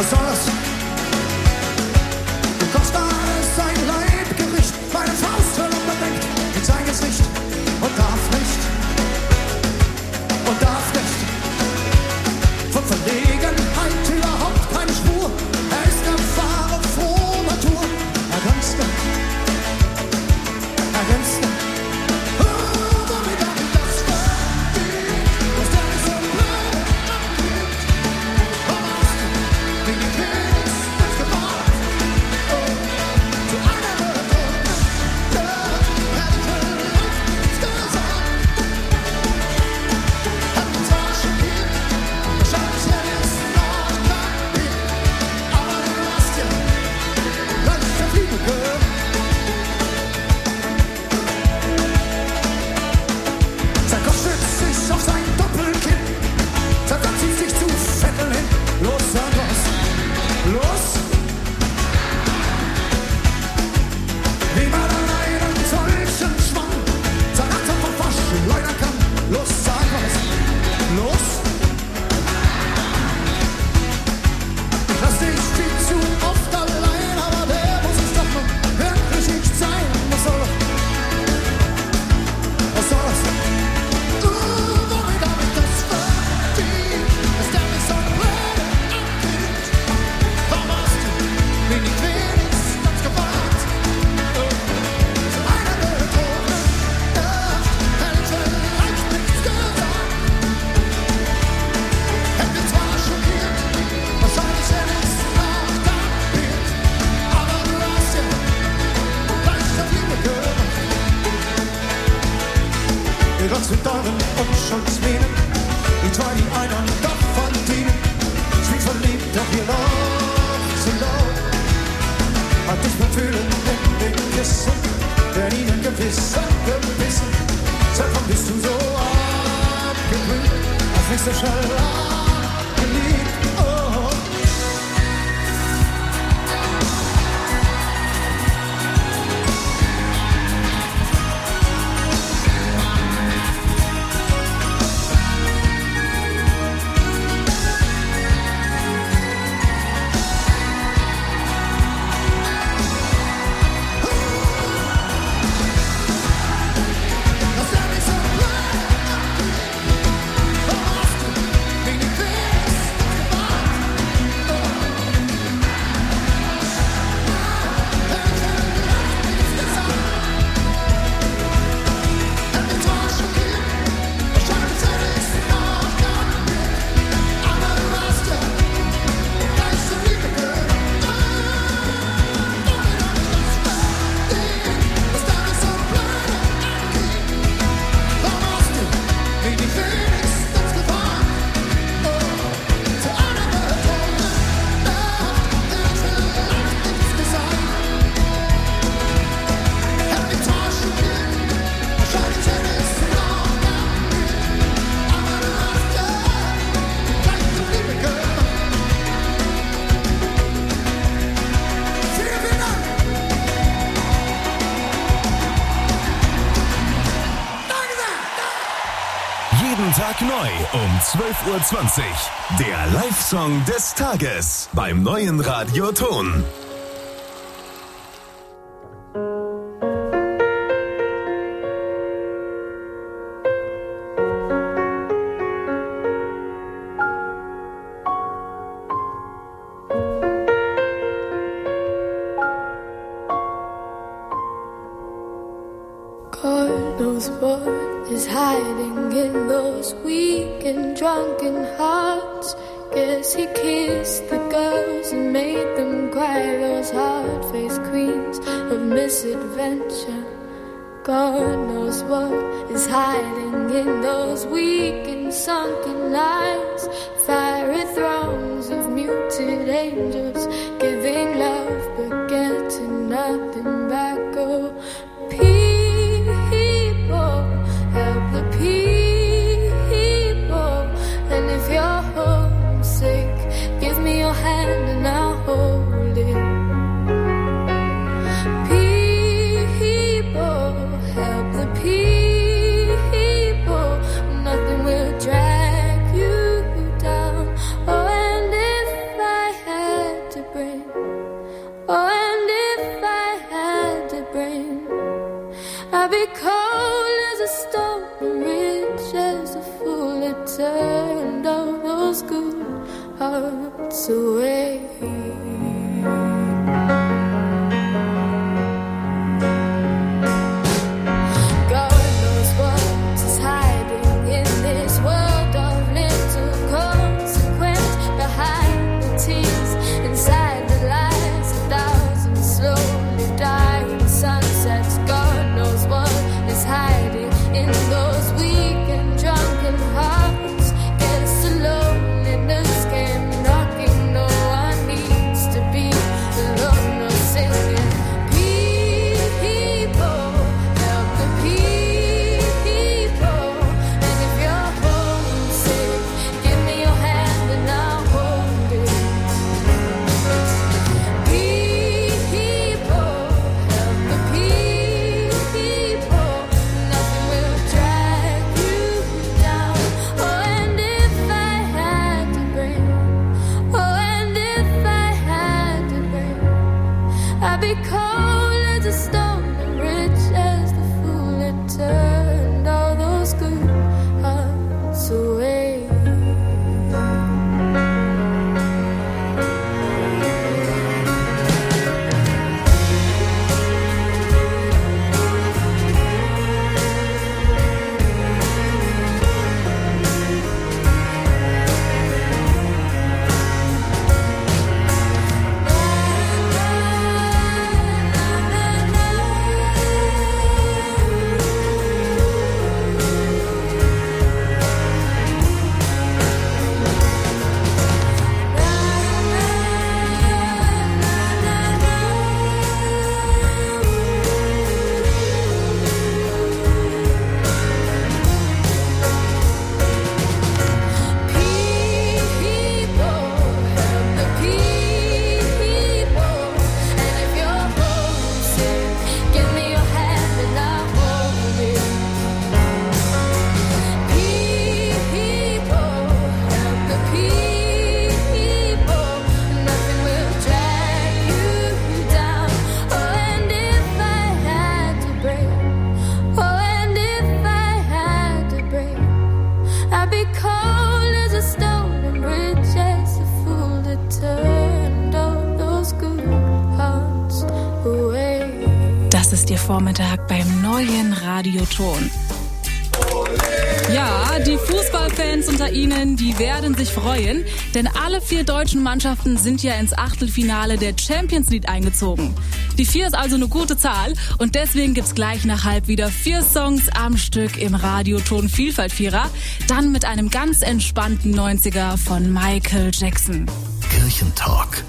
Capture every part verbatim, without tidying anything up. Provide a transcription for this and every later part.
Was soll das? Du kochst alles sein Leibgericht, meine Fausthölle unbedingt in sein Gesicht und darf nicht, und darf nicht. Von Verlegenheit überhaupt keine Spur, er ist eine wahre, frohe Natur. Er glänzte, er glänzte. Tag neu um zwölf Uhr zwanzig. Der Live-Song des Tages beim neuen Radio Ton. God knows what is hiding in those weak and drunken hearts. Guess he kissed the girls and made them cry, those hard-faced queens of misadventure. God knows what is hiding in those weak and sunken eyes. Fiery throngs of muted angels giving love but getting nothing back. Oh, people, help the people. And if you're homesick, give me your hand and I'll hold it. People, help the people. Nothing will drag you down. Oh, and if I had hearts away. Vormittag beim neuen Radioton. Ja, die Fußballfans unter Ihnen, die werden sich freuen, denn alle vier deutschen Mannschaften sind ja ins Achtelfinale der Champions League eingezogen. Die vier ist also eine gute Zahl und deswegen gibt's gleich nach halb wieder vier Songs am Stück im Radioton Vielfalt-Vierer, dann mit einem ganz entspannten neunziger von Michael Jackson. Kirchentalk.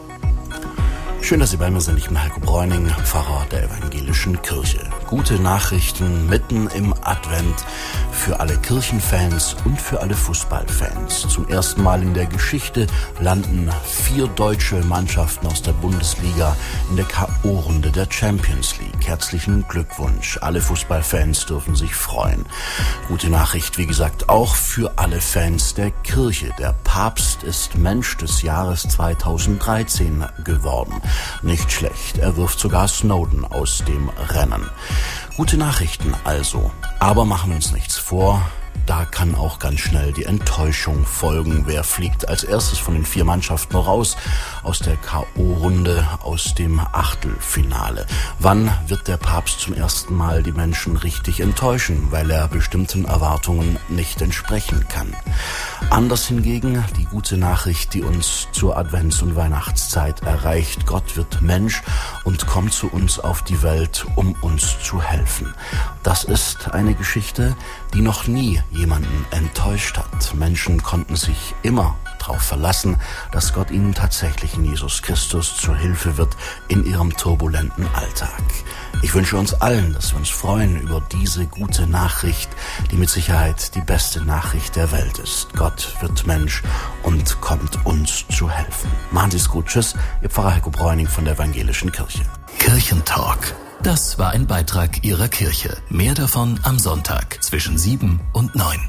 Schön, dass Sie bei mir sind. Ich bin Heiko Bräuning, Pfarrer der Evangelischen Kirche. Gute Nachrichten mitten im Advent für alle Kirchenfans und für alle Fußballfans. Zum ersten Mal in der Geschichte landen vier deutsche Mannschaften aus der Bundesliga in der K O-Runde der Champions League. Herzlichen Glückwunsch. Alle Fußballfans dürfen sich freuen. Gute Nachricht, wie gesagt, auch für alle Fans der Kirche. Der Papst ist Mensch des Jahres zweitausenddreizehn geworden. Nicht schlecht, er wirft sogar Snowden aus dem Rennen. Gute Nachrichten also, aber machen wir uns nichts vor, da kann auch ganz schnell die Enttäuschung folgen. Wer fliegt als erstes von den vier Mannschaften raus aus der K O-Runde, aus dem Achtelfinale? Wann wird der Papst zum ersten Mal die Menschen richtig enttäuschen, weil er bestimmten Erwartungen nicht entsprechen kann? Anders hingegen die gute Nachricht, die uns zur Advents- und Weihnachtszeit erreicht. Gott wird Mensch und kommt zu uns auf die Welt, um uns zu helfen. Das ist eine Geschichte, die noch nie jemanden enttäuscht hat. Menschen konnten sich immer darauf verlassen, dass Gott ihnen tatsächlich in Jesus Christus zur Hilfe wird in ihrem turbulenten Alltag. Ich wünsche uns allen, dass wir uns freuen über diese gute Nachricht, die mit Sicherheit die beste Nachricht der Welt ist. Gott wird Mensch und kommt uns zu helfen. Machen Sie es gut. Tschüss, Ihr Pfarrer Heiko Bräuning von der Evangelischen Kirche. Kirchentalk. Das war ein Beitrag Ihrer Kirche. Mehr davon am Sonntag zwischen sieben und neun.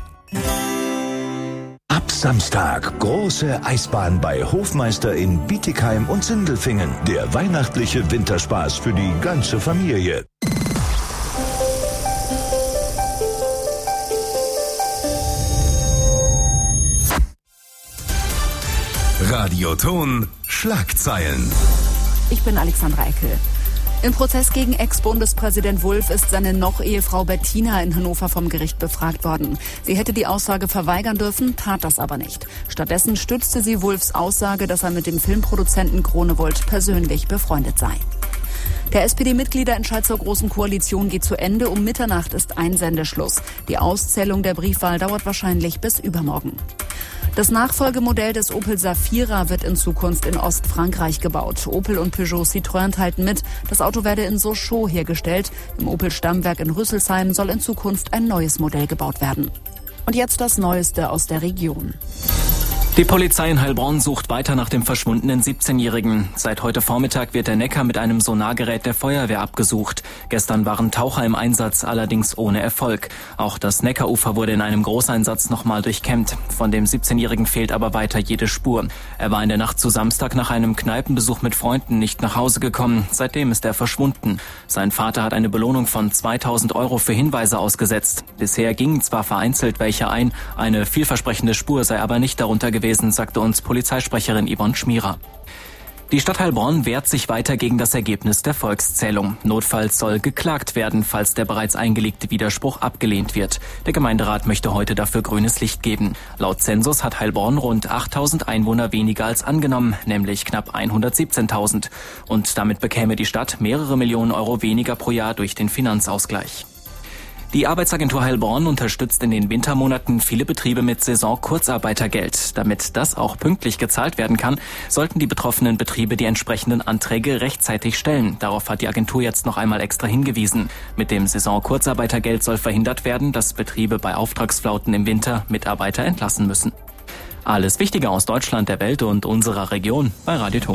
Ab Samstag große Eisbahn bei Hofmeister in Bietigheim und Sindelfingen. Der weihnachtliche Winterspaß für die ganze Familie. Radioton Schlagzeilen. Ich bin Alexandra Eckel. Im Prozess gegen Ex-Bundespräsident Wulff ist seine Noch-Ehefrau Bettina in Hannover vom Gericht befragt worden. Sie hätte die Aussage verweigern dürfen, tat das aber nicht. Stattdessen stützte sie Wulffs Aussage, dass er mit dem Filmproduzenten Groenewold persönlich befreundet sei. Der S P D-Mitgliederentscheid zur Großen Koalition geht zu Ende. Um Mitternacht ist Einsendeschluss. Die Auszählung der Briefwahl dauert wahrscheinlich bis übermorgen. Das Nachfolgemodell des Opel Safira wird in Zukunft in Ostfrankreich gebaut. Opel und Peugeot Citroën teilten mit, das Auto werde in Sochaux hergestellt. Im Opel-Stammwerk in Rüsselsheim soll in Zukunft ein neues Modell gebaut werden. Und jetzt das Neueste aus der Region. Die Polizei in Heilbronn sucht weiter nach dem verschwundenen siebzehnjährigen. Seit heute Vormittag wird der Neckar mit einem Sonargerät der Feuerwehr abgesucht. Gestern waren Taucher im Einsatz, allerdings ohne Erfolg. Auch das Neckarufer wurde in einem Großeinsatz nochmal durchkämmt. Von dem siebzehnjährigen fehlt aber weiter jede Spur. Er war in der Nacht zu Samstag nach einem Kneipenbesuch mit Freunden nicht nach Hause gekommen. Seitdem ist er verschwunden. Sein Vater hat eine Belohnung von zweitausend Euro für Hinweise ausgesetzt. Bisher gingen zwar vereinzelt welche ein, eine vielversprechende Spur sei aber nicht darunter gewesen, sagte uns Polizeisprecherin Yvonne Schmierer. Die Stadt Heilbronn wehrt sich weiter gegen das Ergebnis der Volkszählung. Notfalls soll geklagt werden, falls der bereits eingelegte Widerspruch abgelehnt wird. Der Gemeinderat möchte heute dafür grünes Licht geben. Laut Zensus hat Heilbronn rund achttausend Einwohner weniger als angenommen, nämlich knapp hundertsiebzehntausend. Und damit bekäme die Stadt mehrere Millionen Euro weniger pro Jahr durch den Finanzausgleich. Die Arbeitsagentur Heilbronn unterstützt in den Wintermonaten viele Betriebe mit Saison-Kurzarbeitergeld. Damit das auch pünktlich gezahlt werden kann, sollten die betroffenen Betriebe die entsprechenden Anträge rechtzeitig stellen. Darauf hat die Agentur jetzt noch einmal extra hingewiesen. Mit dem Saison-Kurzarbeitergeld soll verhindert werden, dass Betriebe bei Auftragsflauten im Winter Mitarbeiter entlassen müssen. Alles Wichtige aus Deutschland, der Welt und unserer Region bei Radioton.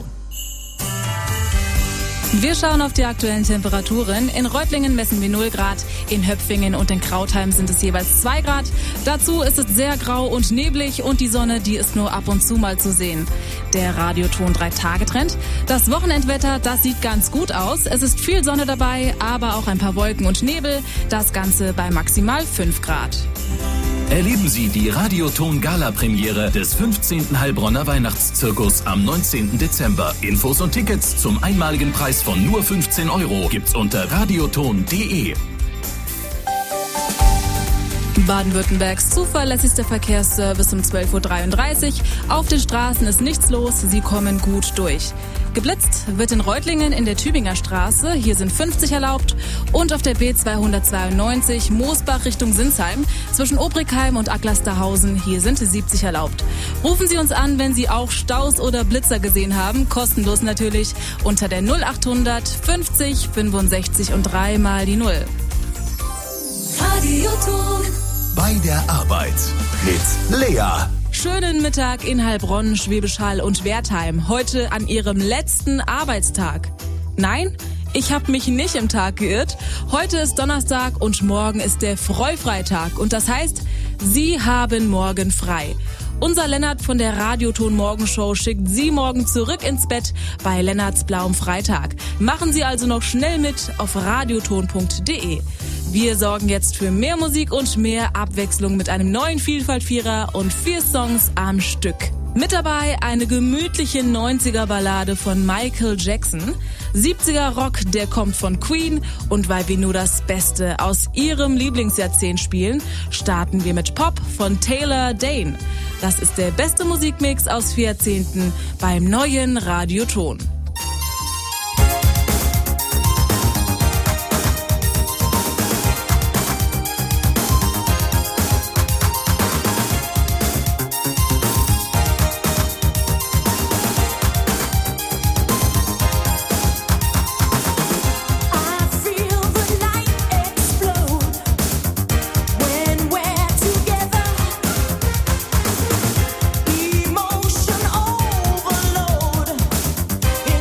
Wir schauen auf die aktuellen Temperaturen. In Reutlingen messen wir null Grad, in Höpfingen und in Krautheim sind es jeweils zwei Grad. Dazu ist es sehr grau und neblig und die Sonne, die ist nur ab und zu mal zu sehen. Der Radioton drei Tage Trend. Das Wochenendwetter, das sieht ganz gut aus. Es ist viel Sonne dabei, aber auch ein paar Wolken und Nebel. Das Ganze bei maximal fünf Grad. Erleben Sie die Radioton-Gala-Premiere des fünfzehnten Heilbronner Weihnachtszirkus am neunzehnten Dezember. Infos und Tickets zum einmaligen Preis von nur fünfzehn Euro gibt's unter radioton punkt de. Baden-Württembergs zuverlässigster Verkehrsservice um zwölf Uhr dreiunddreißig. Auf den Straßen ist nichts los, sie kommen gut durch. Geblitzt wird in Reutlingen in der Tübinger Straße, hier sind fünfzig erlaubt. Und auf der B zweihundertzweiundneunzig Moosbach Richtung Sinsheim zwischen Obrigheim und Acklersterhausen, hier sind siebzig erlaubt. Rufen Sie uns an, wenn Sie auch Staus oder Blitzer gesehen haben, kostenlos natürlich, unter der null achthundert fünfzig fünfundsechzig und drei mal die Null. Radioton. Bei der Arbeit mit Lea. Schönen Mittag in Heilbronn, Schwäbisch Hall und Wertheim. Heute an Ihrem letzten Arbeitstag. Nein, ich habe mich nicht im Tag geirrt. Heute ist Donnerstag und morgen ist der Freufreitag. Und das heißt, Sie haben morgen frei. Unser Lennart von der Radioton Morgenshow schickt Sie morgen zurück ins Bett bei Lennarts blauem Freitag. Machen Sie also noch schnell mit auf radioton punkt de. Wir sorgen jetzt für mehr Musik und mehr Abwechslung mit einem neuen Vielfalt-Vierer und vier Songs am Stück. Mit dabei eine gemütliche neunziger-Ballade von Michael Jackson, siebziger-Rock, der kommt von Queen und weil wir nur das Beste aus ihrem Lieblingsjahrzehnt spielen, starten wir mit Pop von Taylor Dane. Das ist der beste Musikmix aus vier Jahrzehnten beim neuen Radioton. Emotion overload.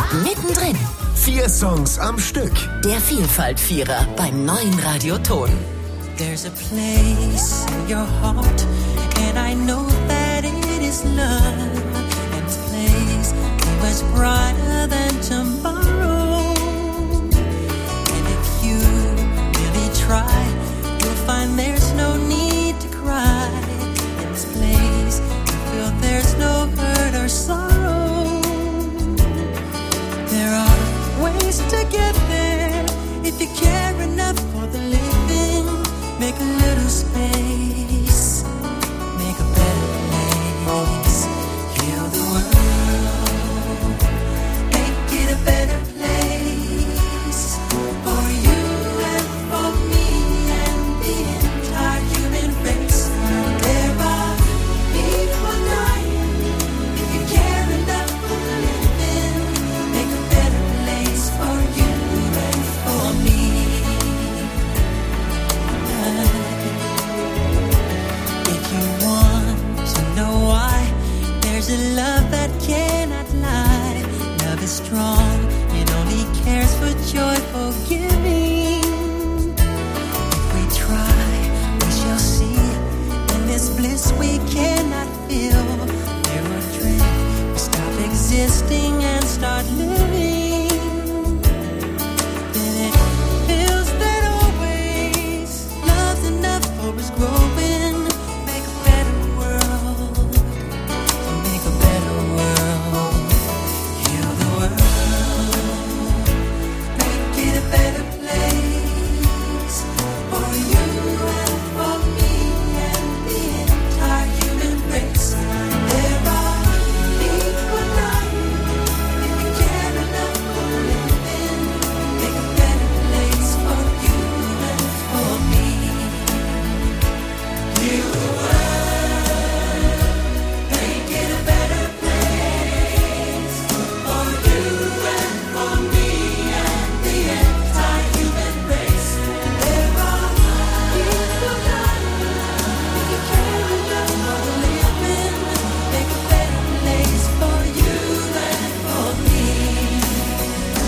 Mittendrin. Vier Songs am Stück. Der Vielfalt-Vierer beim neuen Radioton. There's a place in your heart, and I know that it is love. And this place is much brighter than tomorrow. And if you really try, you'll find there's no need to cry. In this place, you feel there's no hurt or sorrow. There are ways to get there if you care enough for the living. Make a little space, make a better place. Heal the world, make it a better place for you and for me and the entire human race. There are people dying. If you care enough for the living, make a better place for you and for me. If you want to know why, there's a love that cannot lie. Love is strong, it only cares for joy, forgiveness.